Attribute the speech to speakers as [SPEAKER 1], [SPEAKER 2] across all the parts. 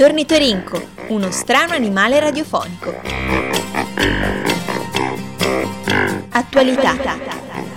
[SPEAKER 1] L'ornitorinco, uno strano animale radiofonico. Attualità.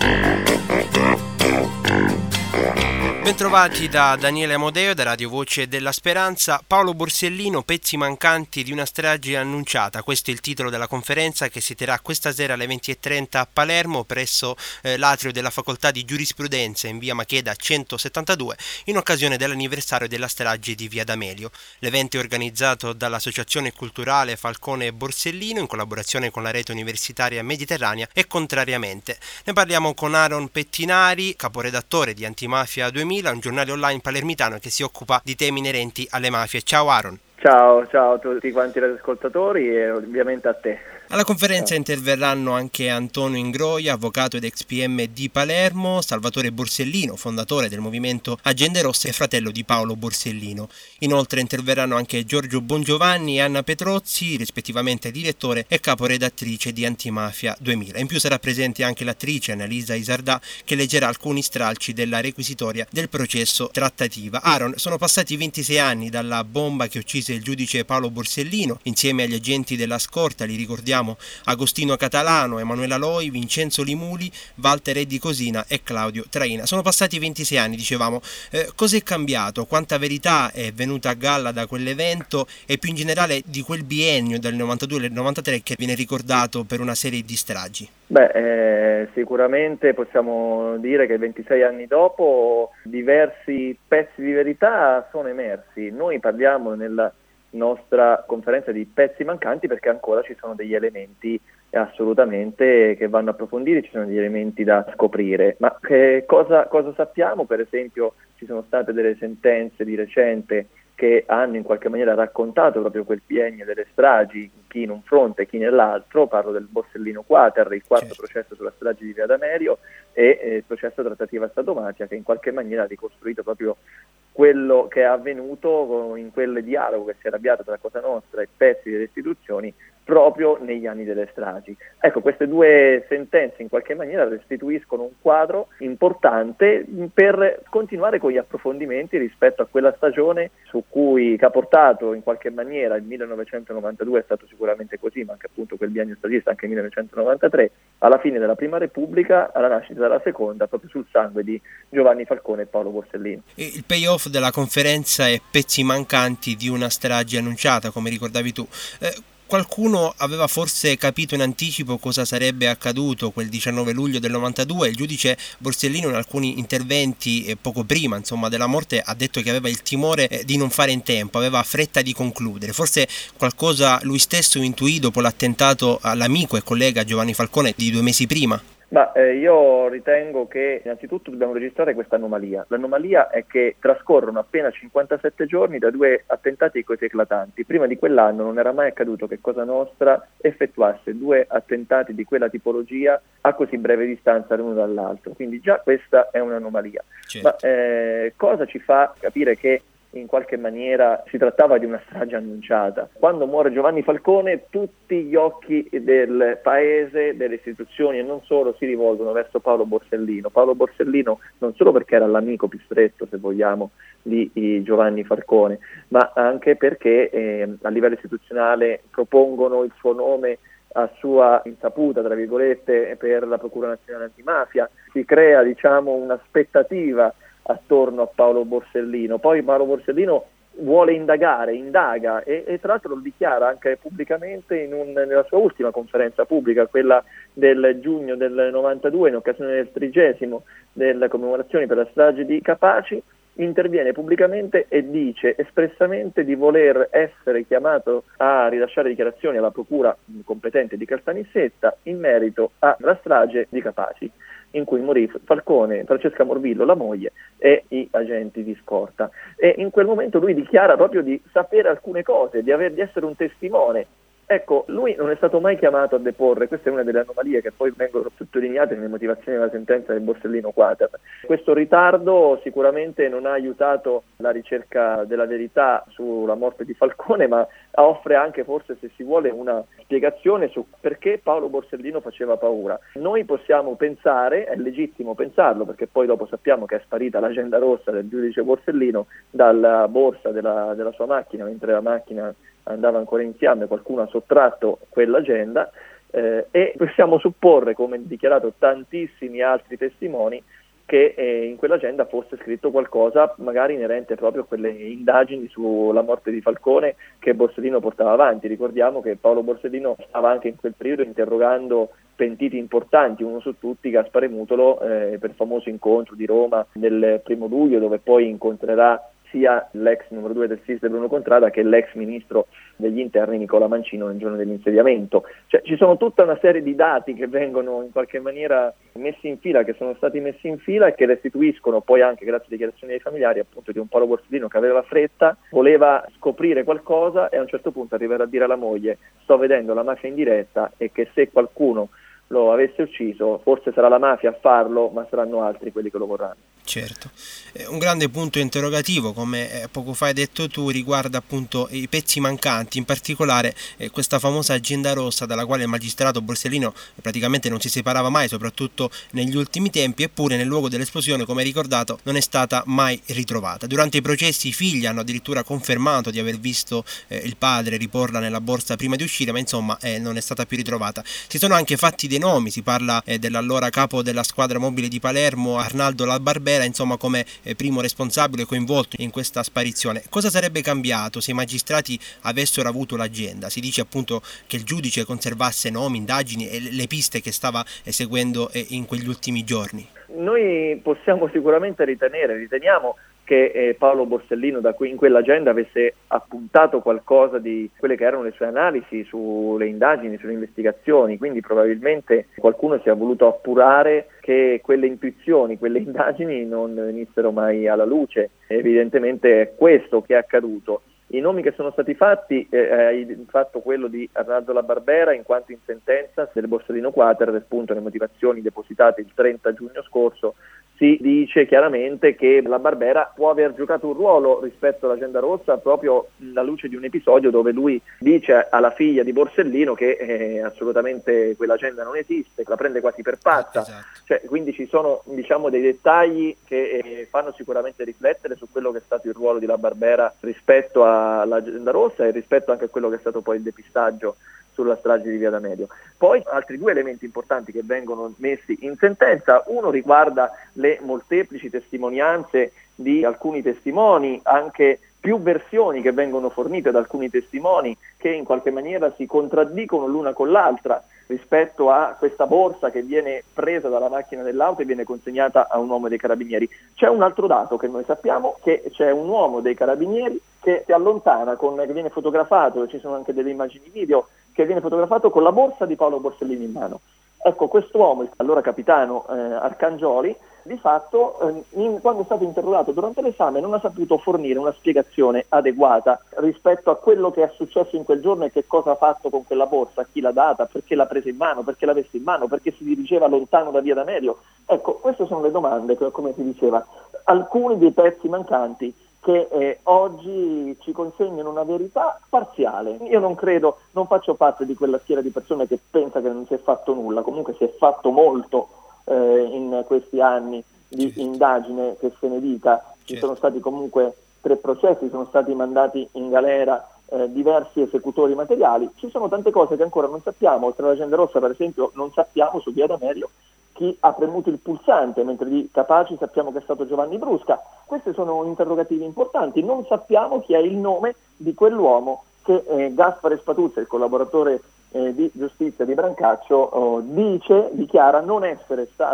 [SPEAKER 2] Bentrovati da Daniele Amodeo, da Radio Voce della Speranza. Paolo Borsellino, pezzi mancanti di una strage annunciata. Questo è il titolo della conferenza che si terrà questa sera alle 20:30 a Palermo presso l'atrio della Facoltà di Giurisprudenza in via Macheda 172 in occasione dell'anniversario della strage di via D'Amelio. L'evento è organizzato dall'Associazione Culturale Falcone Borsellino in collaborazione con la rete universitaria mediterranea e Contrariamente. Ne parliamo con Aaron Pettinari, caporedattore di Antimafia 2000, un giornale online palermitano che si occupa di temi inerenti alle mafie. Ciao Aaron.
[SPEAKER 3] Ciao a tutti quanti gli ascoltatori e ovviamente a te.
[SPEAKER 2] Alla conferenza interverranno anche Antonio Ingroia, avvocato ed ex PM di Palermo, Salvatore Borsellino, fondatore del movimento Agende Rosse e fratello di Paolo Borsellino. Inoltre interverranno anche Giorgio Bongiovanni e Anna Petrozzi, rispettivamente direttore e caporedattrice di Antimafia 2000. In più sarà presente anche l'attrice Annalisa Isardà che leggerà alcuni stralci della requisitoria del processo trattativa. Aaron, sono passati 26 anni dalla bomba che uccise il giudice Paolo Borsellino. Insieme agli agenti della scorta, li ricordiamo, Agostino Catalano, Emanuela Loi, Vincenzo Limuli, Walter Eddi Cosina e Claudio Traina. Sono passati 26 anni, dicevamo. Cos'è cambiato? Quanta verità è venuta a galla da quell'evento e più in generale di quel biennio del 92 al 93 che viene ricordato per una serie di stragi?
[SPEAKER 3] Sicuramente possiamo dire che 26 anni dopo diversi pezzi di verità sono emersi. Noi parliamo nella nostra conferenza di pezzi mancanti perché ancora ci sono degli elementi assolutamente che vanno approfonditi, ci sono degli elementi da scoprire. Ma che cosa sappiamo? Per esempio ci sono state delle sentenze di recente che hanno in qualche maniera raccontato proprio quel biennio delle stragi, chi in un fronte e chi nell'altro. Parlo del Borsellino Quater, il quarto processo sulla strage di via D'Amelio e il processo trattativa Stato-mafia, che in qualche maniera ha ricostruito proprio quello che è avvenuto in quel dialogo che si era avviato tra Cosa Nostra e pezzi delle istituzioni proprio negli anni delle stragi. Ecco, queste due sentenze in qualche maniera restituiscono un quadro importante per continuare con gli approfondimenti rispetto a quella stagione su cui ha portato in qualche maniera il 1992, è stato sicuramente così, ma anche appunto quel biennio stagista, anche il 1993, alla fine della Prima Repubblica, alla nascita della Seconda, proprio sul sangue di Giovanni Falcone e Paolo Borsellino.
[SPEAKER 2] Il payoff della conferenza è pezzi mancanti di una strage annunciata, come ricordavi tu. Qualcuno aveva forse capito in anticipo cosa sarebbe accaduto quel 19 luglio del 92. Il giudice Borsellino in alcuni interventi poco prima della morte ha detto che aveva il timore di non fare in tempo, aveva fretta di concludere. Forse qualcosa lui stesso intuì dopo l'attentato all'amico e collega Giovanni Falcone di 2 mesi prima.
[SPEAKER 3] Io ritengo che innanzitutto dobbiamo registrare questa anomalia. L'anomalia è che trascorrono appena 57 giorni da 2 attentati così eclatanti. Prima di quell'anno non era mai accaduto che Cosa Nostra effettuasse 2 attentati di quella tipologia a così breve distanza l'uno dall'altro. Quindi già questa è un'anomalia. Certo. Ma cosa ci fa capire che in qualche maniera si trattava di una strage annunciata? Quando muore Giovanni Falcone tutti gli occhi del paese, delle istituzioni e non solo si rivolgono verso Paolo Borsellino. Paolo Borsellino non solo perché era l'amico più stretto, se vogliamo, di Giovanni Falcone, ma anche perché a livello istituzionale propongono il suo nome a sua insaputa, tra virgolette, per la Procura Nazionale Antimafia. Si crea, un'aspettativa attorno a Paolo Borsellino. Poi Paolo Borsellino vuole indaga e tra l'altro lo dichiara anche pubblicamente nella sua ultima conferenza pubblica, quella del giugno del 92, in occasione del 30° delle commemorazioni per la strage di Capaci. Interviene pubblicamente e dice espressamente di voler essere chiamato a rilasciare dichiarazioni alla procura competente di Caltanissetta in merito alla strage di Capaci, in cui morì Falcone, Francesca Morvillo, la moglie, e i agenti di scorta. E in quel momento lui dichiara proprio di sapere alcune cose, di essere un testimone Ecco, lui non è stato mai chiamato a deporre, questa è una delle anomalie che poi vengono sottolineate nelle motivazioni della sentenza del Borsellino Quater. Questo ritardo sicuramente non ha aiutato la ricerca della verità sulla morte di Falcone, ma offre anche, forse se si vuole, una spiegazione su perché Paolo Borsellino faceva paura. Noi possiamo pensare, è legittimo pensarlo, perché poi dopo sappiamo che è sparita l'agenda rossa del giudice Borsellino dalla borsa della sua macchina, mentre la macchina andava ancora in fiamme, qualcuno ha sottratto quell'agenda e possiamo supporre, come dichiarato tantissimi altri testimoni, che in quell'agenda fosse scritto qualcosa magari inerente proprio a quelle indagini sulla morte di Falcone che Borsellino portava avanti. Ricordiamo che Paolo Borsellino stava anche in quel periodo interrogando pentiti importanti, uno su tutti Gaspare Mutolo, per il famoso incontro di Roma del 1° luglio, dove poi incontrerà sia l'ex numero 2 del SIS Bruno Contrada che l'ex ministro degli interni Nicola Mancino nel giorno dell'insediamento. Cioè, ci sono tutta una serie di dati che vengono in qualche maniera messi in fila, che sono stati messi in fila e che restituiscono poi anche, grazie alle dichiarazioni dei familiari, appunto di un Paolo Borsellino che aveva fretta, voleva scoprire qualcosa e a un certo punto arriverà a dire alla moglie: sto vedendo la mafia in diretta e che se qualcuno lo avesse ucciso forse sarà la mafia a farlo, ma saranno altri quelli che lo vorranno.
[SPEAKER 2] Certo, un grande punto interrogativo, come poco fa hai detto tu, riguarda appunto i pezzi mancanti, in particolare questa famosa agenda rossa dalla quale il magistrato Borsellino praticamente non si separava mai, soprattutto negli ultimi tempi, eppure nel luogo dell'esplosione, come ricordato, non è stata mai ritrovata. Durante i processi i figli hanno addirittura confermato di aver visto il padre riporla nella borsa prima di uscire, ma insomma non è stata più ritrovata. Si sono anche fatti dei nomi, si parla dell'allora capo della squadra mobile di Palermo, Arnaldo La Barbera, insomma come primo responsabile coinvolto in questa sparizione. Cosa sarebbe cambiato se i magistrati avessero avuto l'agenda? Si dice appunto che il giudice conservasse nomi, indagini e le piste che stava seguendo in quegli ultimi giorni.
[SPEAKER 3] Noi possiamo sicuramente riteniamo che Paolo Borsellino in quell'agenda avesse appuntato qualcosa di quelle che erano le sue analisi sulle indagini, sulle investigazioni, quindi probabilmente qualcuno si è voluto appurare che quelle intuizioni, quelle indagini non venissero mai alla luce. Evidentemente è questo che è accaduto. I nomi che sono stati fatti, hai fatto quello di Arnaldo La Barbera, in quanto in sentenza del Borsellino Quater, appunto le motivazioni depositate il 30 giugno scorso, si dice chiaramente che La Barbera può aver giocato un ruolo rispetto all'agenda rossa proprio alla luce di un episodio dove lui dice alla figlia di Borsellino che assolutamente quell'agenda non esiste, la prende quasi per pazza.
[SPEAKER 2] Esatto.
[SPEAKER 3] Cioè, quindi ci sono dei dettagli che fanno sicuramente riflettere su quello che è stato il ruolo di La Barbera rispetto all'agenda rossa e rispetto anche a quello che è stato poi il depistaggio sulla strage di Via D'Amelio. Poi altri due elementi importanti che vengono messi in sentenza: uno riguarda le molteplici testimonianze di alcuni testimoni, anche più versioni che vengono fornite da alcuni testimoni che in qualche maniera si contraddicono l'una con l'altra rispetto a questa borsa che viene presa dalla macchina dell'auto e viene consegnata a un uomo dei carabinieri. C'è un altro dato che noi sappiamo, che c'è un uomo dei carabinieri che si allontana, che viene fotografato, ci sono anche delle immagini video, che viene fotografato con la borsa di Paolo Borsellino in mano. Ecco, quest'uomo, allora capitano Arcangioli, di fatto quando è stato interrogato durante l'esame non ha saputo fornire una spiegazione adeguata rispetto a quello che è successo in quel giorno e che cosa ha fatto con quella borsa, chi l'ha data, perché l'ha presa in mano, perché l'ha messa in mano, perché si dirigeva lontano da Via D'Amelio. Ecco, queste sono le domande che, come si diceva, alcuni dei pezzi mancanti che oggi ci consegnano una verità parziale. Io non faccio parte di quella schiera di persone che pensa che non si è fatto nulla, comunque si è fatto molto in questi anni di indagine, che se ne dica. Ci sono stati comunque 3 processi, sono stati mandati in galera diversi esecutori materiali. Ci sono tante cose che ancora non sappiamo. Oltre all'agenda rossa, per esempio, non sappiamo su Via D'Amelio chi ha premuto il pulsante, mentre di capaci sappiamo che è stato Giovanni Brusca. Questi sono interrogativi importanti. Non sappiamo chi è il nome di quell'uomo che Gaspare Spatuzza, il collaboratore di giustizia di Brancaccio, dichiara non essere stato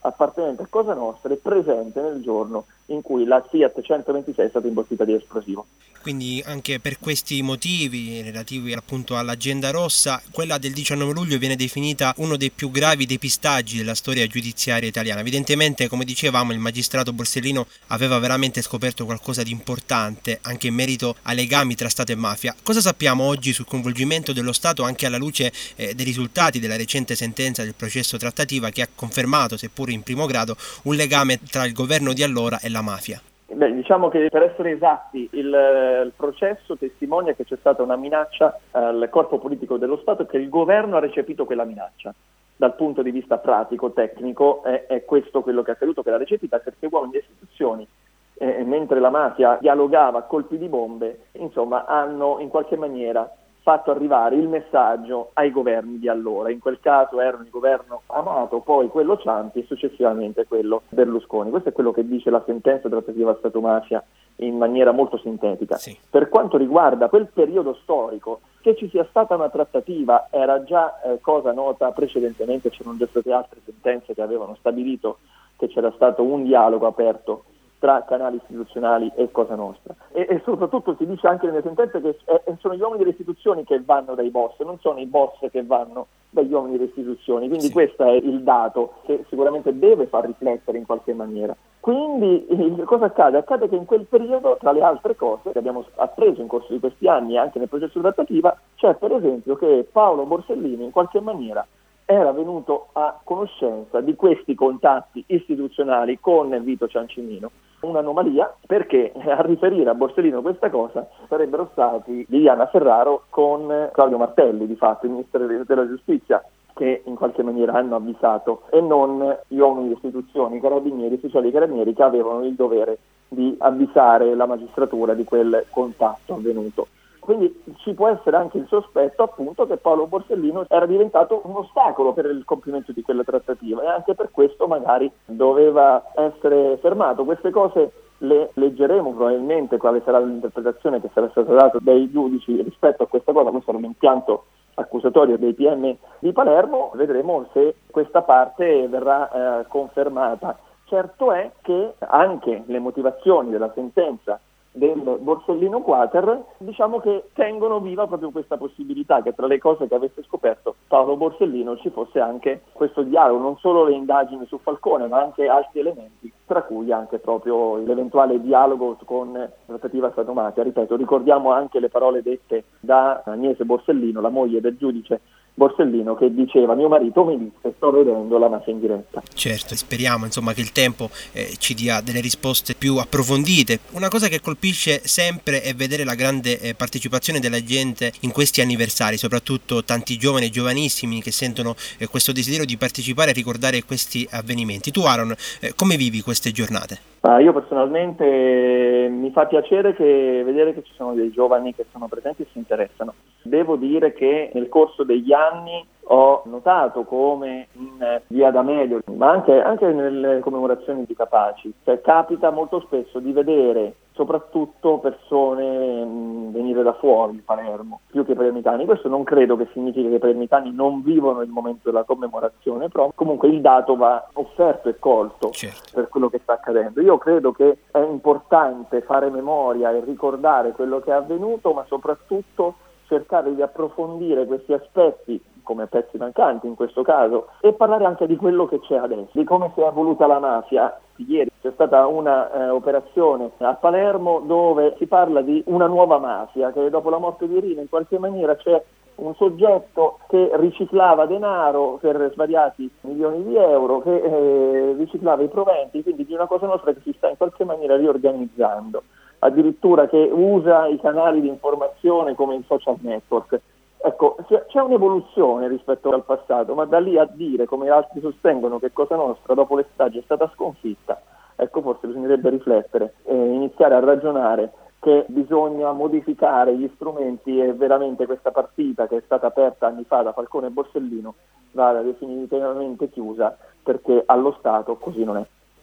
[SPEAKER 3] appartenente a Cosa Nostra e presente nel giorno in cui la Fiat 126 è stata imbastita di esplosivo.
[SPEAKER 2] Quindi anche per questi motivi relativi appunto all'agenda rossa, quella del 19 luglio viene definita uno dei più gravi depistaggi della storia giudiziaria italiana. Evidentemente, come dicevamo, il magistrato Borsellino aveva veramente scoperto qualcosa di importante anche in merito ai legami tra Stato e mafia. Cosa sappiamo oggi sul coinvolgimento dello Stato anche alla luce dei risultati della recente sentenza del processo trattativa che ha confermato, seppur in primo grado, un legame tra il governo di allora e la mafia?
[SPEAKER 3] Beh, diciamo che per essere esatti il processo testimonia che c'è stata una minaccia al corpo politico dello Stato e che il governo ha recepito quella minaccia. Dal punto di vista pratico, tecnico, è questo quello che è accaduto, che l'ha recepita perché uomini di istituzioni, mentre la mafia dialogava a colpi di bombe, insomma, hanno in qualche maniera fatto arrivare il messaggio ai governi di allora. In quel caso erano il governo Amato, poi quello Ciampi e successivamente quello Berlusconi. Questo è quello che dice la sentenza trattativa Stato-mafia in maniera molto sintetica.
[SPEAKER 2] Sì.
[SPEAKER 3] Per quanto riguarda quel periodo storico, che ci sia stata una trattativa era già cosa nota precedentemente, c'erano già state altre sentenze che avevano stabilito che c'era stato un dialogo aperto tra canali istituzionali e Cosa Nostra. E soprattutto si dice anche nelle sentenze che sono gli uomini delle istituzioni che vanno dai boss, non sono i boss che vanno dagli uomini delle istituzioni, quindi
[SPEAKER 2] sì.
[SPEAKER 3] Questo è il dato che sicuramente deve far riflettere in qualche maniera. Quindi cosa accade? Accade che in quel periodo, tra le altre cose che abbiamo appreso in corso di questi anni e anche nel processo di trattativa, c'è per esempio che Paolo Borsellino in qualche maniera era venuto a conoscenza di questi contatti istituzionali con Vito Ciancimino. Un'anomalia perché a riferire a Borsellino questa cosa sarebbero stati Liliana Ferraro con Claudio Martelli, di fatto il ministro della giustizia, che in qualche maniera hanno avvisato, e non gli uomini di istituzioni, i carabinieri, ufficiali dei carabinieri che avevano il dovere di avvisare la magistratura di quel contatto avvenuto. Quindi ci può essere anche il sospetto appunto che Paolo Borsellino era diventato un ostacolo per il compimento di quella trattativa e anche per questo magari doveva essere fermato. Queste cose le leggeremo probabilmente, quale sarà l'interpretazione che sarà stata data dai giudici rispetto a questa cosa. Questo era l'impianto accusatorio dei PM di Palermo, vedremo se questa parte verrà confermata. Certo è che anche le motivazioni della sentenza del Borsellino Quater, diciamo che tengono viva proprio questa possibilità che tra le cose che avesse scoperto Paolo Borsellino ci fosse anche questo dialogo, non solo le indagini su Falcone ma anche altri elementi, tra cui anche proprio l'eventuale dialogo con trattativa Stato-mafia. Ripeto, ricordiamo anche le parole dette da Agnese Borsellino, la moglie del giudice Borsellino, che diceva: mio marito mi disse sto vedendo la mafia in diretta.
[SPEAKER 2] Certo, speriamo insomma che il tempo ci dia delle risposte più approfondite. Una cosa che colpisce sempre è vedere la grande partecipazione della gente in questi anniversari, soprattutto tanti giovani e giovanissimi che sentono questo desiderio di partecipare e ricordare questi avvenimenti. Tu Aaron, come vivi queste giornate?
[SPEAKER 3] Io personalmente mi fa piacere vedere che ci sono dei giovani che sono presenti e si interessano. Devo dire che nel corso degli anni ho notato come in Via D'Amelio, ma anche nelle commemorazioni di Capaci, capita molto spesso di vedere soprattutto persone venire da fuori di Palermo, più che palermitani. Questo non credo che significhi che i palermitani non vivono il momento della commemorazione, però comunque il dato va offerto e colto.
[SPEAKER 2] Certo.
[SPEAKER 3] Per quello che sta accadendo. Io credo che è importante fare memoria e ricordare quello che è avvenuto, ma soprattutto cercare di approfondire questi aspetti come pezzi mancanti in questo caso e parlare anche di quello che c'è adesso, di come si è evoluta la mafia. Ieri c'è stata una operazione a Palermo dove si parla di una nuova mafia, che dopo la morte di Rina in qualche maniera c'è un soggetto che riciclava denaro per svariati milioni di euro, che riciclava i proventi, quindi di una Cosa Nostra che si sta in qualche maniera riorganizzando, addirittura che usa i canali di informazione come i social network. Ecco, c'è un'evoluzione rispetto al passato, ma da lì a dire, come altri sostengono, che Cosa Nostra dopo le stragi è stata sconfitta, ecco, forse bisognerebbe riflettere e iniziare a ragionare che bisogna modificare gli strumenti e veramente questa partita che è stata aperta anni fa da Falcone e Borsellino vada definitivamente chiusa, perché allo Stato così non è.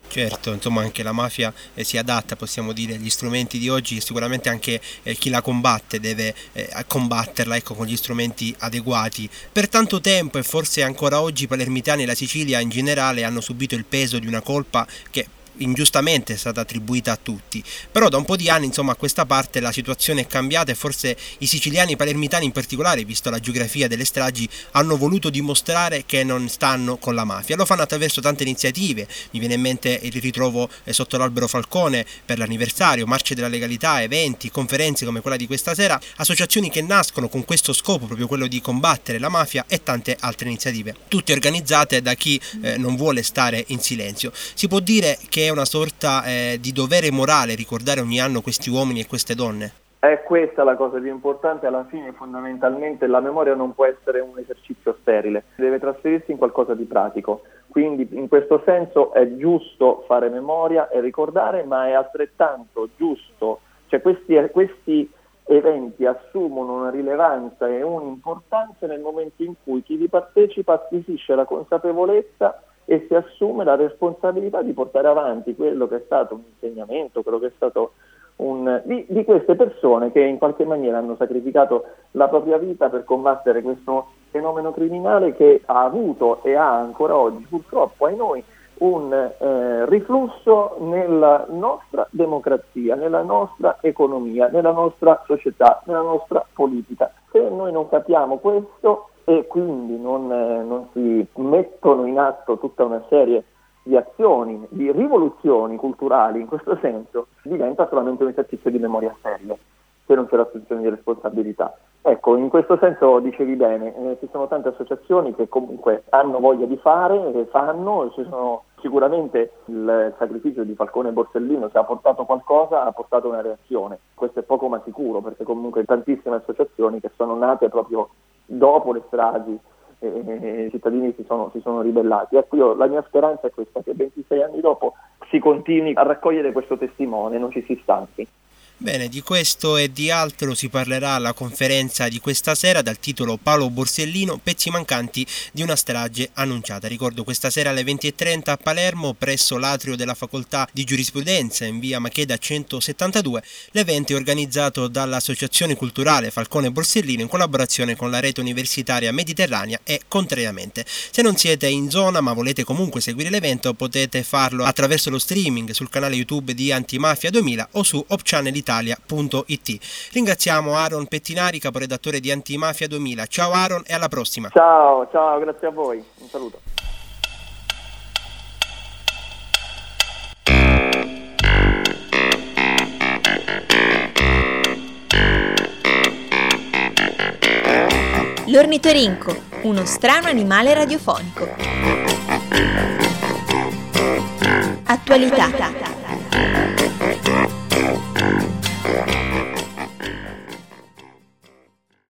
[SPEAKER 2] Certo, insomma anche la mafia si adatta, possiamo dire, agli strumenti di oggi, e sicuramente anche chi la combatte deve combatterla, ecco, con gli strumenti adeguati. Per tanto tempo, e forse ancora oggi, i palermitani e la Sicilia in generale hanno subito il peso di una colpa che ingiustamente è stata attribuita a tutti, però da un po' di anni insomma a questa parte la situazione è cambiata e forse i siciliani, i palermitani in particolare, visto la geografia delle stragi, hanno voluto dimostrare che non stanno con la mafia. Lo fanno attraverso tante iniziative, mi viene in mente il ritrovo sotto l'albero Falcone per l'anniversario, marce della legalità, eventi, conferenze come quella di questa sera, associazioni che nascono con questo scopo, proprio quello di combattere la mafia, e tante altre iniziative, tutte organizzate da chi non vuole stare in silenzio. Si può dire che è una sorta di dovere morale ricordare ogni anno questi uomini e queste donne?
[SPEAKER 3] È questa la cosa più importante, alla fine fondamentalmente la memoria non può essere un esercizio sterile, deve trasferirsi in qualcosa di pratico, quindi in questo senso è giusto fare memoria e ricordare, ma è altrettanto giusto, cioè questi eventi assumono una rilevanza e un'importanza nel momento in cui chi vi partecipa acquisisce la consapevolezza e si assume la responsabilità di portare avanti quello che è stato un insegnamento, quello che è stato di queste persone che in qualche maniera hanno sacrificato la propria vita per combattere questo fenomeno criminale che ha avuto e ha ancora oggi, purtroppo ai noi, un riflusso nella nostra democrazia, nella nostra economia, nella nostra società, nella nostra politica. Se noi non capiamo questo e quindi non si mettono in atto tutta una serie di azioni, di rivoluzioni culturali in questo senso, diventa solamente un esercizio di memoria sterile, se non c'è l'assunzione di responsabilità. Ecco, in questo senso dicevi bene, ci sono tante associazioni che comunque hanno voglia di fare, che fanno, ci sono sicuramente il sacrificio di Falcone e Borsellino, se ha portato qualcosa, ha portato una reazione. Questo è poco ma sicuro, perché comunque tantissime associazioni che sono nate proprio dopo le stragi, i cittadini si sono ribellati. Ecco, la mia speranza è questa, che 26 anni dopo si continui a raccogliere questo testimone, non ci si stanchi.
[SPEAKER 2] Bene, di questo e di altro si parlerà alla conferenza di questa sera dal titolo Paolo Borsellino, pezzi mancanti di una strage annunciata. Ricordo, questa sera alle 20:30 a Palermo, presso l'atrio della Facoltà di Giurisprudenza in via Macheda 172. L'evento è organizzato dall'Associazione Culturale Falcone Borsellino in collaborazione con la Rete Universitaria Mediterranea e Contrariamente. Se non siete in zona ma volete comunque seguire l'evento, potete farlo attraverso lo streaming sul canale YouTube di Antimafia 2000 o su opchannelitalia.it. Ringraziamo Aaron Pettinari, caporedattore di Antimafia 2000. Ciao Aaron e alla prossima.
[SPEAKER 3] Ciao, grazie a voi. Un saluto.
[SPEAKER 1] L'ornitorinco, uno strano animale radiofonico. Attualità,